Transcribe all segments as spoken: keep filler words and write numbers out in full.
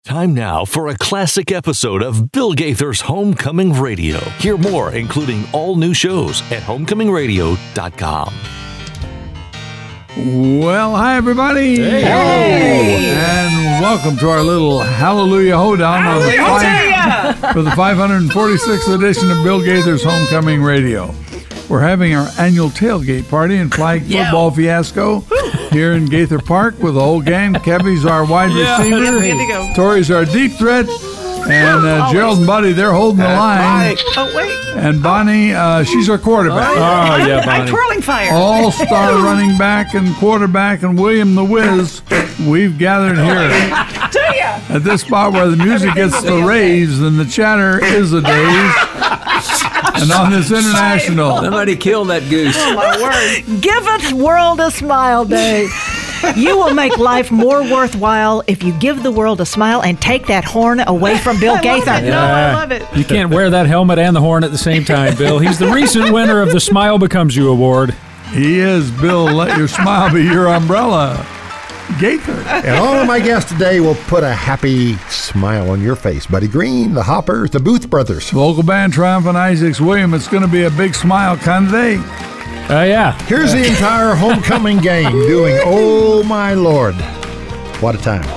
Time now for a classic episode of Bill Gaither's Homecoming Radio. Hear more, including all new shows at homecoming radio dot com. Well, hi, everybody. Hey. Hey. And welcome to our little Hallelujah Hoedown on the five, for the five hundred forty-sixth edition of Bill Gaither's Homecoming Radio. We're having our annual tailgate party and flag yeah. football fiasco here in Gaither Park with the whole gang. Kevy's our wide yeah. receiver. Tori's our deep threat. And uh, Gerald and Buddy, they're holding the line. Oh, wait. And Bonnie, uh, she's our quarterback. Oh, oh yeah, Bonnie. I'm twirling fire. All-star running back and quarterback and William the Wiz, we've gathered here at this spot where the music gets the raves and the chatter is a daze. And on this international... Somebody kill that goose. Oh, my word. Giveth world a smile day. You will make life more worthwhile if you give the world a smile and take that horn away from Bill Gaither. I no, I love it. You can't wear that helmet and the horn at the same time, Bill. He's the recent winner of the Smile Becomes You award. He is, Bill. Let your smile be your umbrella. Gaither. And all of my guests today will put a happy smile on your face. Buddy Green, the Hoppers, the Booth Brothers. Local band Triumphant Isaacs William. It's going to be a big smile kind of day. Uh, yeah. Here's the entire homecoming gang doing Oh My Lord. What a time.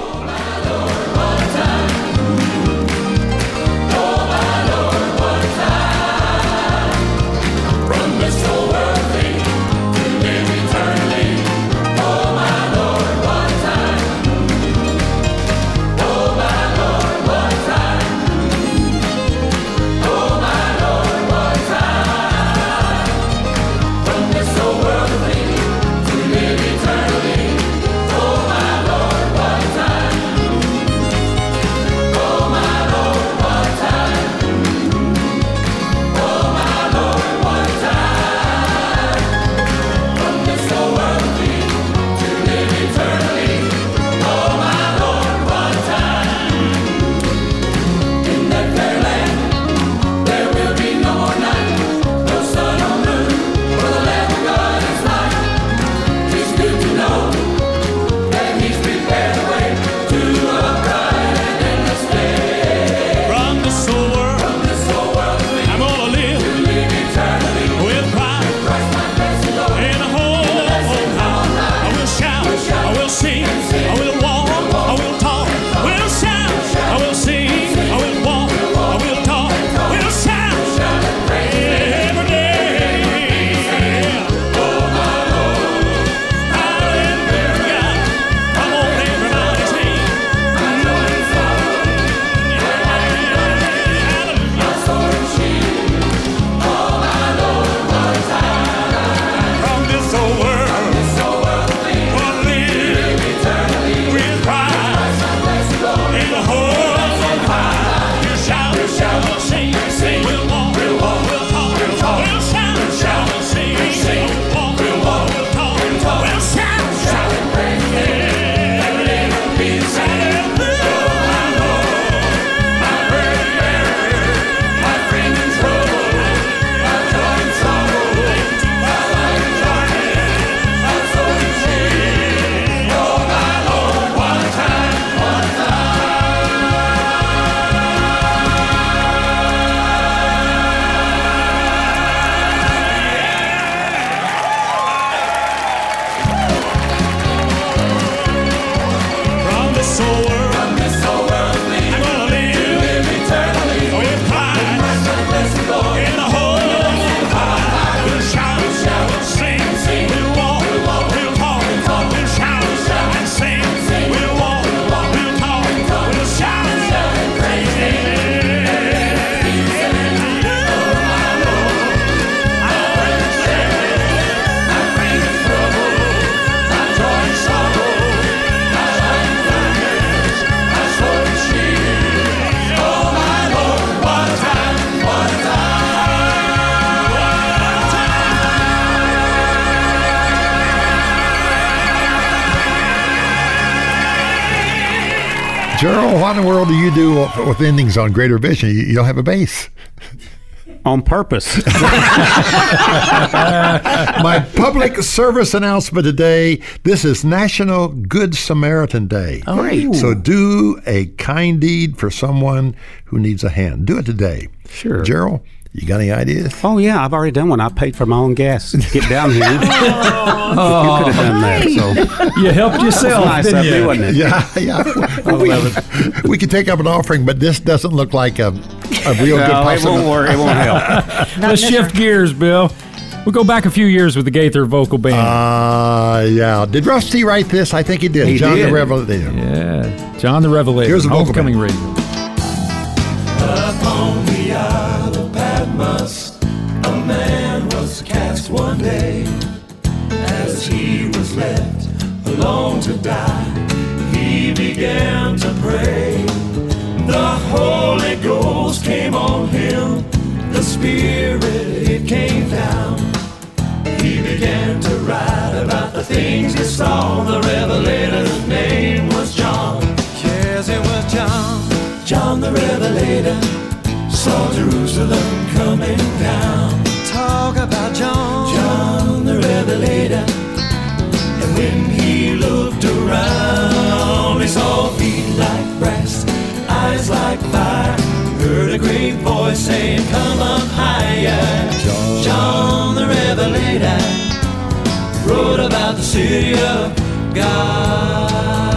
Gerald, what in the world do you do with endings on Greater Vision? You, you don't have a bass. on purpose. My public service announcement today, this is National Good Samaritan Day. Oh, great. So do a kind deed for someone who needs a hand. Do it today. Sure. Gerald, you got any ideas? Oh, yeah, I've already done one. I paid for my own gas to get down here. Oh, you could have done that. So You helped yourself, nice didn't of you? me, wasn't it? Yeah, yeah. we, we could take up an offering, but this doesn't look like a, a real good No, it won't possibility. work. It won't help. Let's shift gears, Bill. We'll go back a few years with the Gaither Vocal Band. Uh, yeah. Did Rusty write this? I think he did. He John did. the Revelator. yeah, John the Revelator. Here's a vocal Homecoming band. Radio. Upon the Isle of Patmos, a man was cast one day. As he was left alone to die, he began to pray. The Holy Ghost came on him, the Spirit, it came down. He began to write about the things he saw. The Revelator's name was John. Yes, it was John. John the Revelator saw Jerusalem coming down. Talk about John. John the Revelator. And when he looked around, he saw feet like brass, eyes like fire, heard a great voice saying, come up higher. John, John the Revelator wrote about the city of God.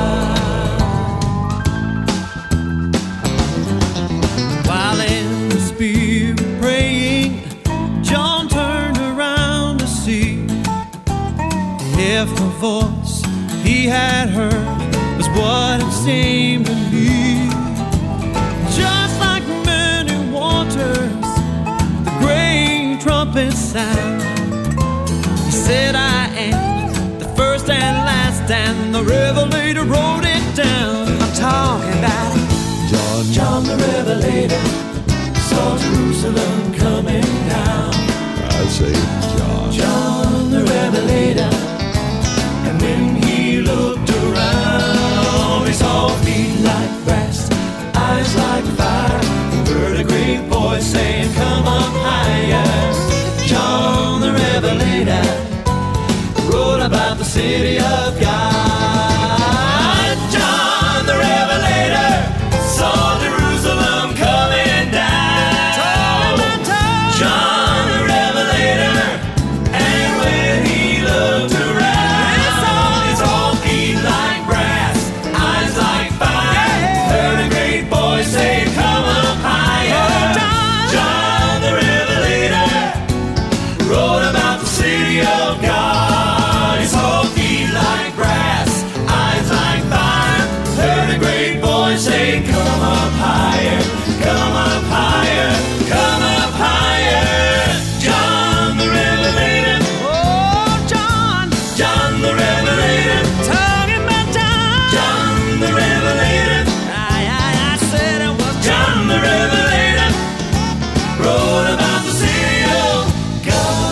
While in the Spirit praying, John turned around to see if the voice he had heard was what it seemed to be. Just like many waters, the great trumpet sound. He said, I am the first and last, and the Revelator wrote it down. I'm talking about John, John the Revelator saw Jerusalem coming down. I say John. John the Revelator. And when he looked around, he saw feet like brass, eyes like fire, heard a great voice saying, come up higher. John the Revelator wrote about the city of God. John the Revelator saw Jerusalem coming down. John the Revelator, and when he looked around, he saw feet like brass, eyes like fire, heard a great voice saying, come up higher. John the Revelator wrote about the city of God. He saw feet like brass, eyes like fire, heard a great voice saying, come up higher, come up higher, come up higher. John the Revelator, oh John, John the Revelator, talking about John, John the Revelator. I, I, I said it was John the Revelator wrote about the city of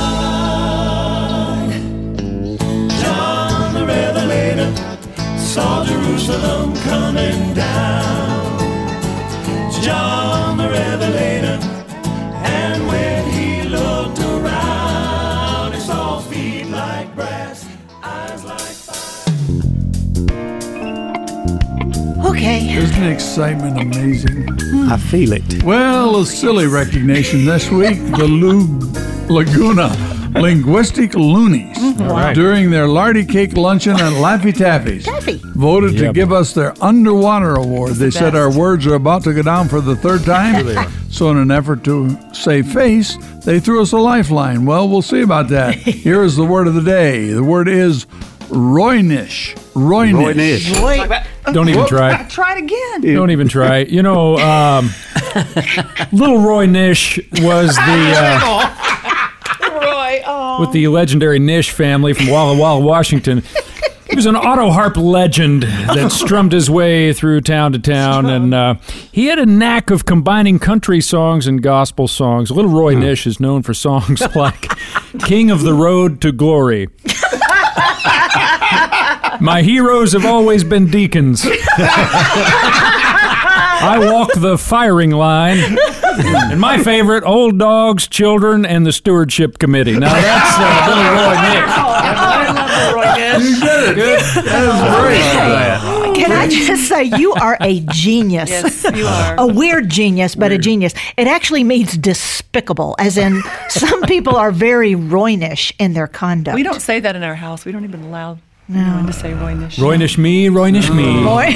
God. John the Revelator saw Jerusalem coming down. John the Revelator, and when he looked around, he saw feet like brass, eyes like fire. Okay. Isn't the excitement amazing? I feel it. Well, a silly recognition this week. The Lu- Laguna Linguistic Loonies, right. during their Lardy Cake Luncheon at Laffy Taffy's, Taffy. voted to Yep. give us their Underwater Award. They said our words are about to go down for the third time. So in an effort to save face, they threw us a lifeline. Well, we'll see about that. Here is the word of the day. The word is Roynish. Roynish. Roynish. Wait, Don't even try. Try it again. Don't even try. You know, um, little Roy Nish was the uh, Roy, oh. with the legendary Nish family from Walla Walla, Washington. He was an auto harp legend that strummed his way through town to town, and uh, he had a knack of combining country songs and gospel songs. Little Roy Nish is known for songs like "King of the Road to Glory." My heroes have always been deacons. I walk the firing line. And my favorite, Old Dogs, Children, and the Stewardship Committee. Now that's uh, Billy Roy Nick. I love the Roy Ness. You did it. Good. That was great. Can I just say, you are a genius. Yes, you are. A weird genius, but a genius. It actually means despicable, as in some people are very Roynish in their conduct. We don't say that in our house. We don't even allow anyone to say Roynish. Roynish me, Roynish me. Roy.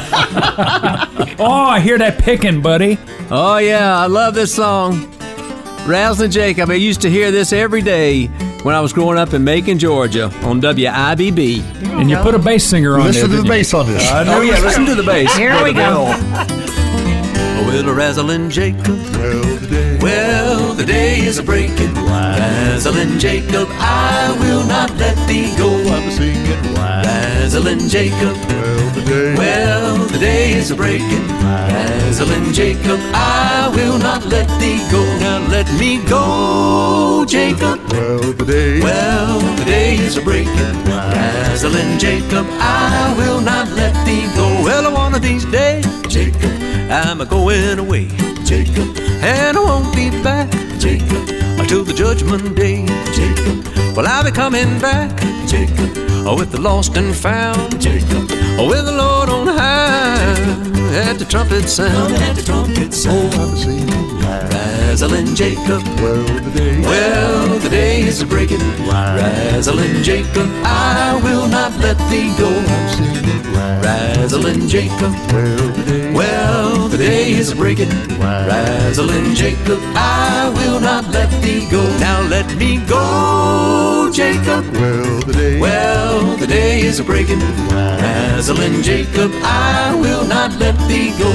Oh, I hear that picking, buddy. Oh, yeah, I love this song. Razzlin' Jacob, I used to hear this every day when I was growing up in Macon, Georgia, on W I B B. And you put a bass singer on Listen to there. the bass on this. Oh, yeah, listen to the bass. Here we go. Well, Razzlin' Jacob, well, the day, well, the day is a breaking. Razzlin' Jacob, I will not let thee go. I'm singing. Razzlin' Jacob, well, the day, well, the day is a breaking. Razzlin' Jacob, I will not let thee go. Now let me go, Jacob. Well, the day, well, the day is a breaking. Razzlin' Jacob, I will not let thee go. Well, one of these days, Jacob, I'm a going away, Jacob, and I won't be back, Jacob, until the judgment day, Jacob. Well, I'll be coming back, Jacob, oh, with the lost and found, Jacob, oh, with the Lord on high, at the trumpet sound, at the trumpet sound. Oh, I'm singing, Razzlin' Jacob, well, the day, well, the day is a breaking. Razzlin' Jacob, I will not let thee go. I'm singing, Razzlin' Jacob, well, the day, well, the day is a breaking. Razzlin' Jacob, I will not let thee go. Now let me go, Jacob. Well, the day, well, the day is a breaking. Razzlin' Jacob, I will not let thee go.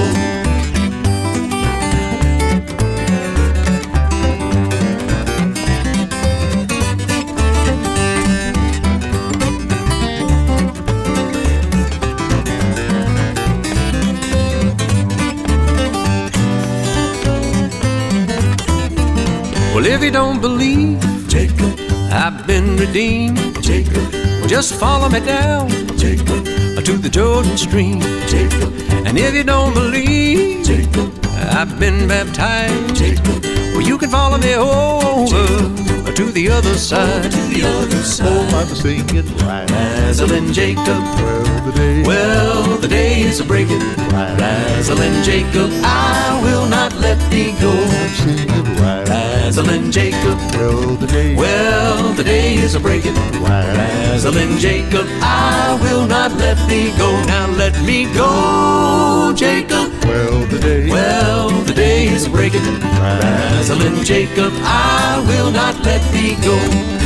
Well, if you don't believe, Jacob, I've been redeemed, Jacob, well, just follow me down, Jacob, to the Jordan stream, Jacob. And if you don't believe, Jacob, I've been baptized, Jacob, well, you can follow me over Jacob, to the other side, to the other side. Oh, I'm singing, Razzlin' Jacob, well, the day, well, the day is a breaking. Razzlin' Jacob, I will not let thee go. I'm singing, Razzlin' Jacob, well, the day, well, the day is a breaking. Razzlin' Jacob, I will not let thee go. Now let me go, Jacob, well, the day, well, the day is a breaking. Razzlin' Jacob, I will not let thee go.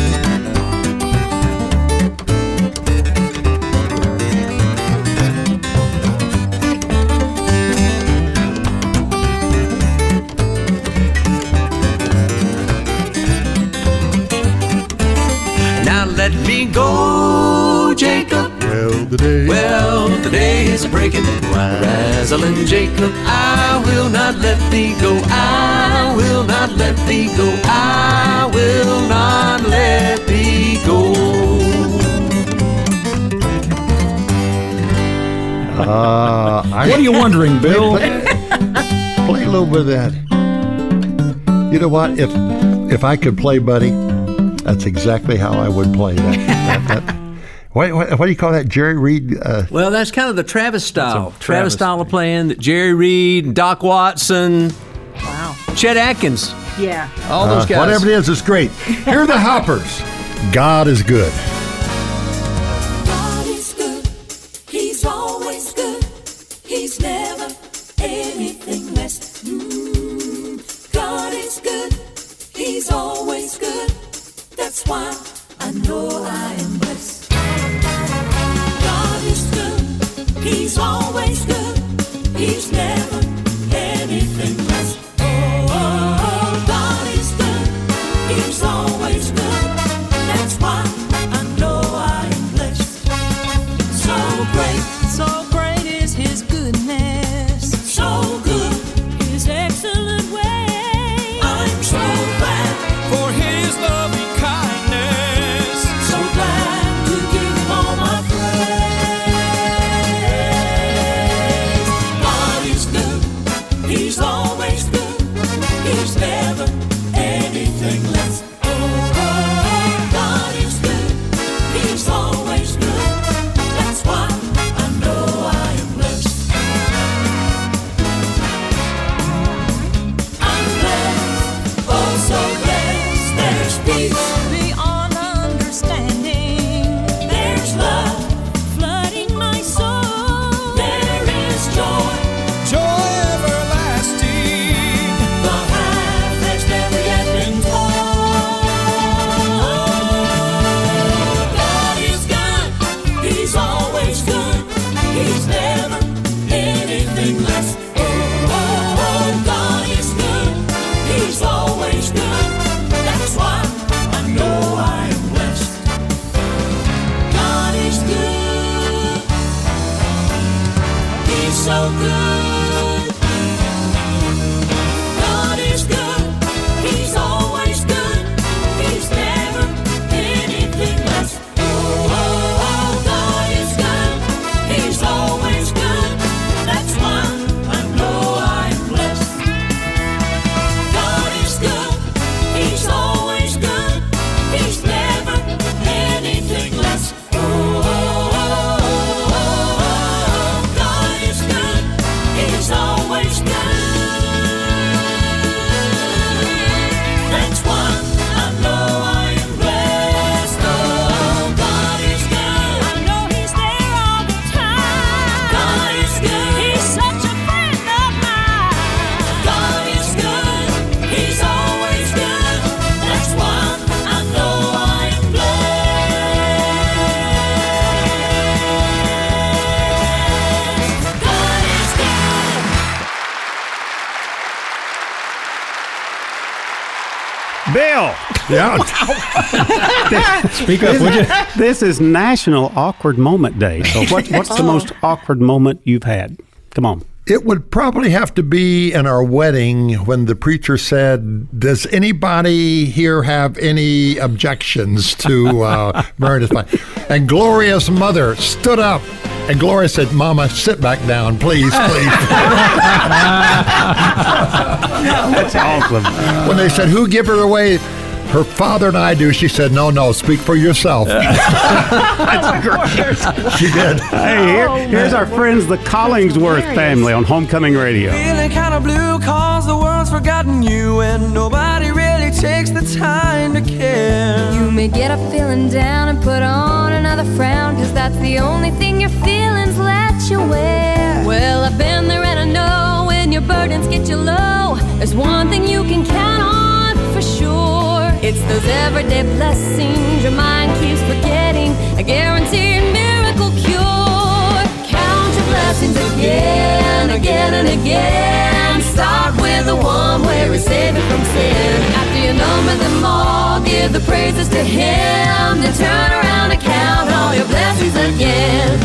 Let me go, Jacob. Well, the day, well, the day is a breaking. Razzlin' Jacob, I will not let thee go. I will not let thee go. I will not let thee go. Uh, I, What are you wondering, Bill? play a little bit of that. You know what? If if I could play, buddy, that's exactly how I would play that. that, that. What, what, what do you call that, Jerry Reed? Uh, Well, that's kind of the Travis style. Travis, Travis style of playing. Jerry Reed, Doc Watson, Wow. Chet Atkins, Yeah. all those uh, guys. whatever it is, it's great. Here are the Hoppers. God is good. God is good. He's always good. He's never anything less. Mm. God is good. He's always good. That's why I know I am blessed. God is good. He's always good. He's never anything less. Oh, God is good. He's always good. That's why I know I am blessed. So great, so great is His goodness. So good, His excellent way. I'm so glad for His loving kindness. So glad to give Him all my praise. God is good. so good. God is good, He's always good. He's never anything less. Oh, oh, oh, God is good, He's always good. That's why I know I'm blessed. God is good, He's always good. He's never anything less. Oh, oh, oh, oh, oh, God is good. He's always good. That's why I know I am blessed. Oh, God is good. I know He's there all the time. God is good. He's such a friend of mine. God is good. He's always good. That's why I know I am blessed. God is good. Bill. Yeah. Speak up, would you? This is National Awkward Moment Day. So what, what's the most awkward moment you've had? Come on. It would probably have to be in our wedding when the preacher said, does anybody here have any objections to uh, Meredith's wedding? And Gloria's mother stood up, and Gloria said, Mama, sit back down, please, please. That's awesome. When they said, who give her away? Her father and I do. She said, no, no, speak for yourself. That's great. She did. Hey, here, here's our friends, the Collingsworth family on Homecoming Radio. Feeling kind of blue cause the world's forgotten you and nobody really takes the time to care. You may get up feeling down and put on another frown, cause that's the only thing your feelings let you wear. Well, I've been there and I know when your burdens get you low, there's one thing you can count on for sure. It's those everyday blessings your mind keeps forgetting, a guaranteed miracle cure. Count your blessings again, again and again. Start with the one where He saved you from sin. After you number them all, give the praises to Him. Then turn around and count all your blessings again.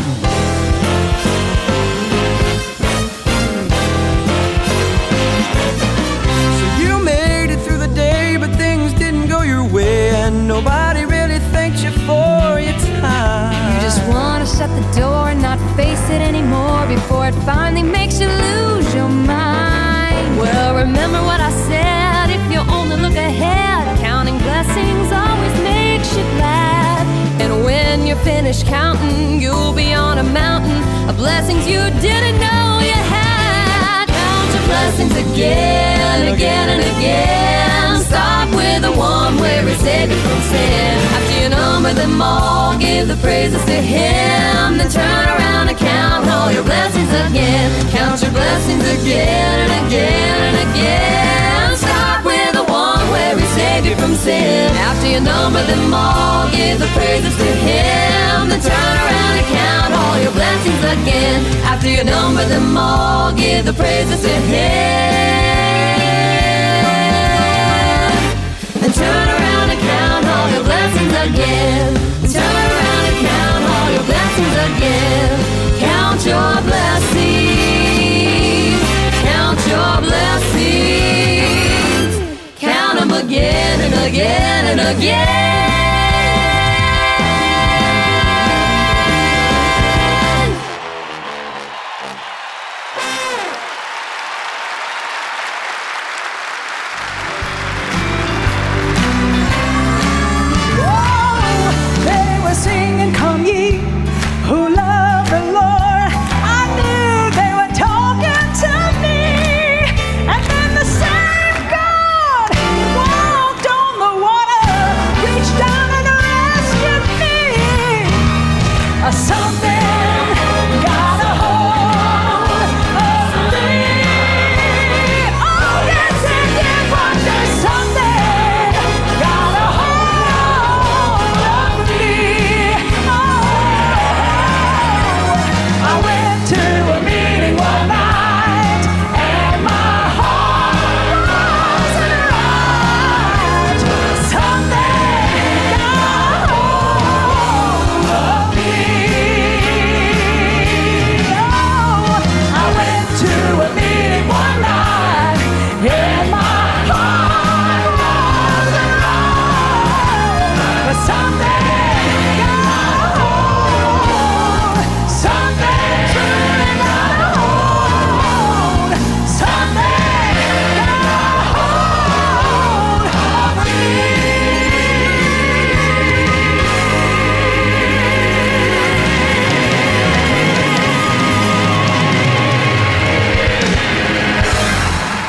And nobody really thanks you for your time. You just want to shut the door and not face it anymore before it finally makes you lose your mind. Well, remember what I said, if you only look ahead, counting blessings always makes you glad. And when you're finished counting, you'll be on a mountain of blessings you didn't know you had. Count your blessings again, again and again. Start with the one where He saved you from sin. After you number them all, give the praises to Him. Then turn around and count all your blessings again. Count your blessings again and again and again. Start with the one where He saved you from sin. After you number them all, give the praises to Him. Then turn around and count all your blessings again. After you number them all, give the praises to Him. And turn around and count all your blessings again. And turn around and count all your blessings again. Count your blessings. Count your blessings. Count them again and again and again. Reached out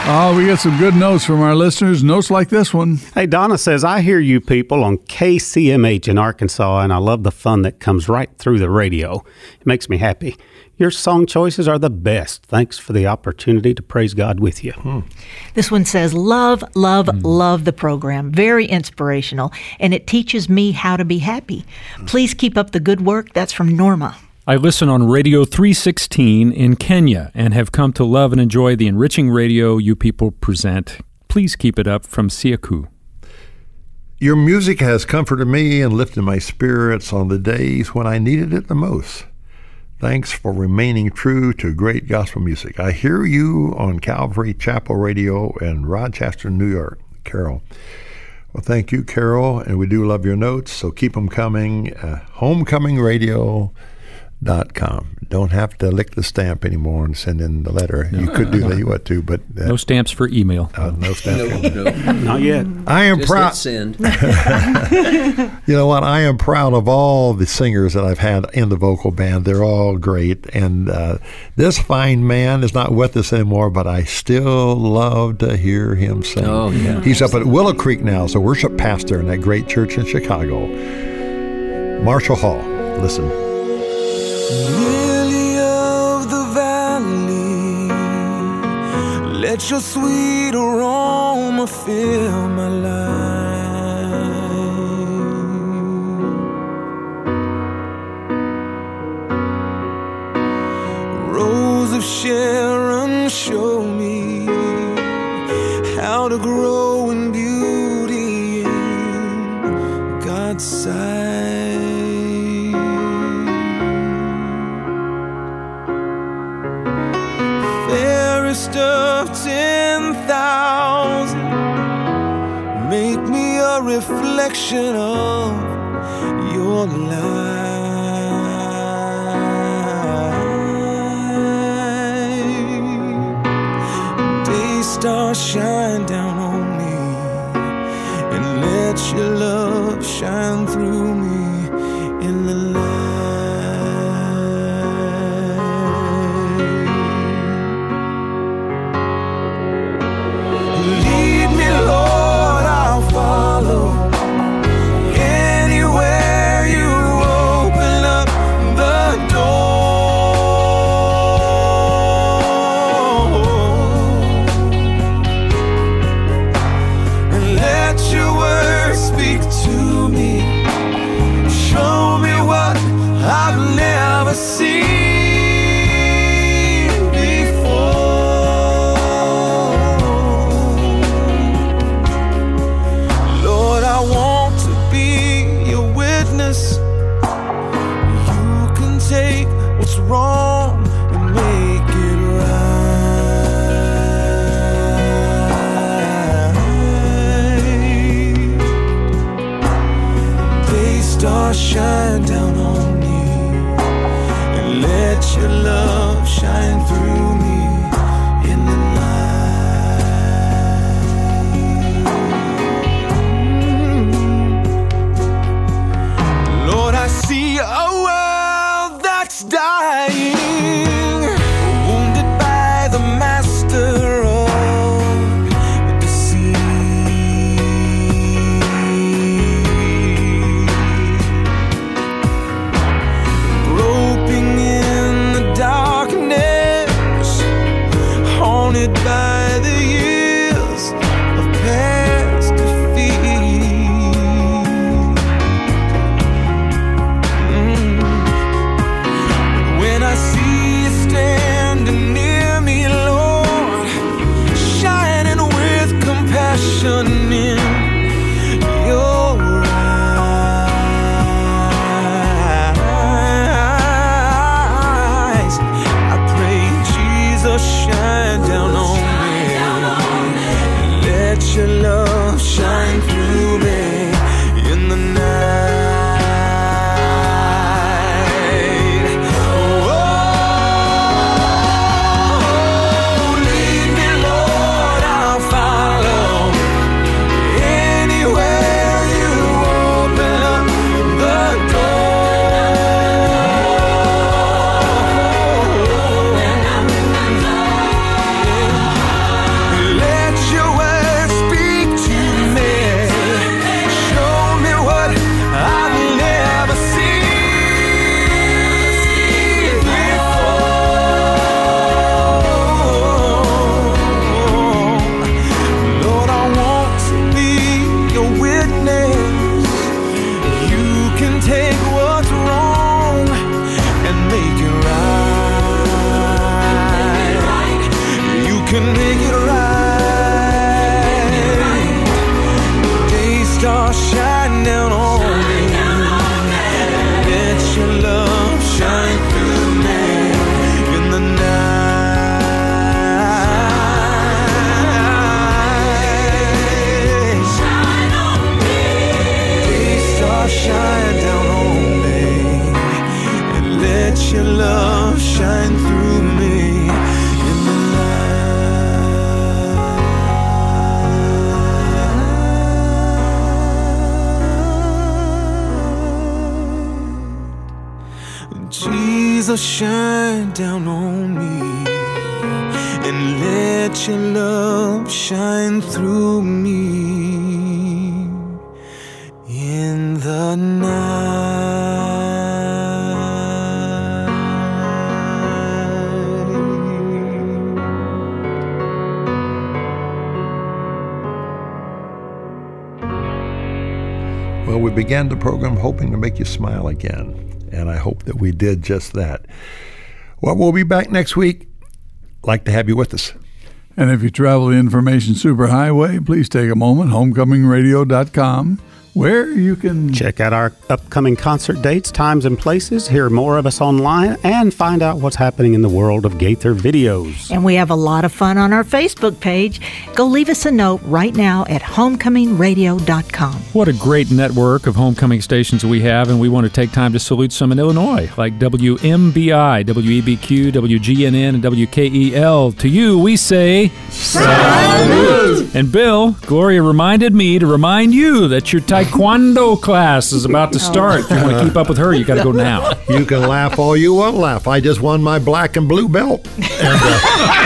Oh, we get some good notes from our listeners. Notes like this one. Hey, Donna says, I hear you people on K C M H in Arkansas, and I love the fun that comes right through the radio. It makes me happy. Your song choices are the best. Thanks for the opportunity to praise God with you. Hmm. This one says, love, love, mm. love the program. Very inspirational, and it teaches me how to be happy. Please keep up the good work. That's from Norma. I listen on Radio three sixteen in Kenya and have come to love and enjoy the enriching radio you people present. Please keep it up, from Siaku. Your music has comforted me and lifted my spirits on the days when I needed it the most. Thanks for remaining true to great gospel music. I hear you on Calvary Chapel Radio in Rochester, New York. Carol. Well, thank you, Carol, and we do love your notes, so keep them coming. Uh, homecoming radio dot com. Don't have to lick the stamp anymore and send in the letter. No. You could do that, you want to, but uh, no stamps for email. Uh, no stamps. No, no. Not yet. I am Just proud. Send. You know what? I am proud of all the singers that I've had in the vocal band. They're all great, and uh, this fine man is not with us anymore, but I still love to hear him sing. Oh, yeah. He's up at Willow Creek now as a worship pastor in that great church in Chicago. Marshall Hall. Listen. Lily of the valley, let your sweet aroma fill my life. Rose of Sharon, show me how to grow in beauty in God's sight. Of ten thousand, make me a reflection of your light. Day star, shine down on me, and let your love shine through me in the light. Shine down on me, and let your love shine through me in the light. Lord, I see a world that's dying, wounded by the master of the sea. By the years of past defeat, mm. When I see you standing near me, Lord, shining with compassion in your eyes, I pray, Jesus, shine down on me. make it right. Daystar, shine down on me. Let your love shine through me in the night. Shine on me. Daystar, shine down on me, and let your love shine through me in the night. Jesus, shine down on me, and let your love shine through me in the Well, we began the program hoping to make you smile again, and I hope that we did just that. Well, we'll be back next week. Like to have you with us. And if you travel the information superhighway, please take a moment, homecoming radio dot com, where you can check out our upcoming concert dates, times, and places, hear more of us online, and find out what's happening in the world of Gaither videos. And we have a lot of fun on our Facebook page. Go leave us a note right now at homecoming radio dot com. What a great network of homecoming stations we have, and we want to take time to salute some in Illinois, like W M B I, W E B Q, W G N N, and W K E L. To you, we say... Salute! And Bill, Gloria reminded me to remind you that your Taekwondo class is about to start. If you want to keep up with her, you got to go now. You can laugh all you want to laugh. I just won my black and blue belt. And, uh,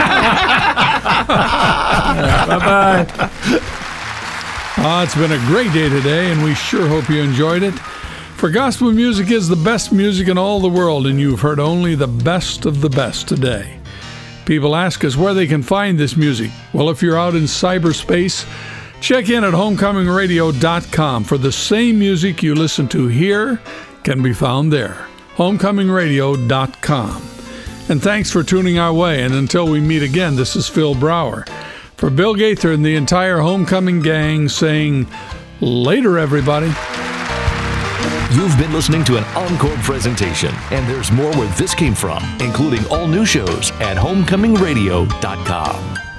Bye-bye. Uh, it's been a great day today, and we sure hope you enjoyed it. For gospel music is the best music in all the world, and you've heard only the best of the best today. People ask us where they can find this music. Well, if you're out in cyberspace, check in at homecoming radio dot com, for the same music you listen to here can be found there. homecoming radio dot com. And thanks for tuning our way, and until we meet again, this is Phil Brower. For Bill Gaither and the entire Homecoming gang saying, later, everybody. You've been listening to an encore presentation, and there's more where this came from, including all new shows at homecoming radio dot com.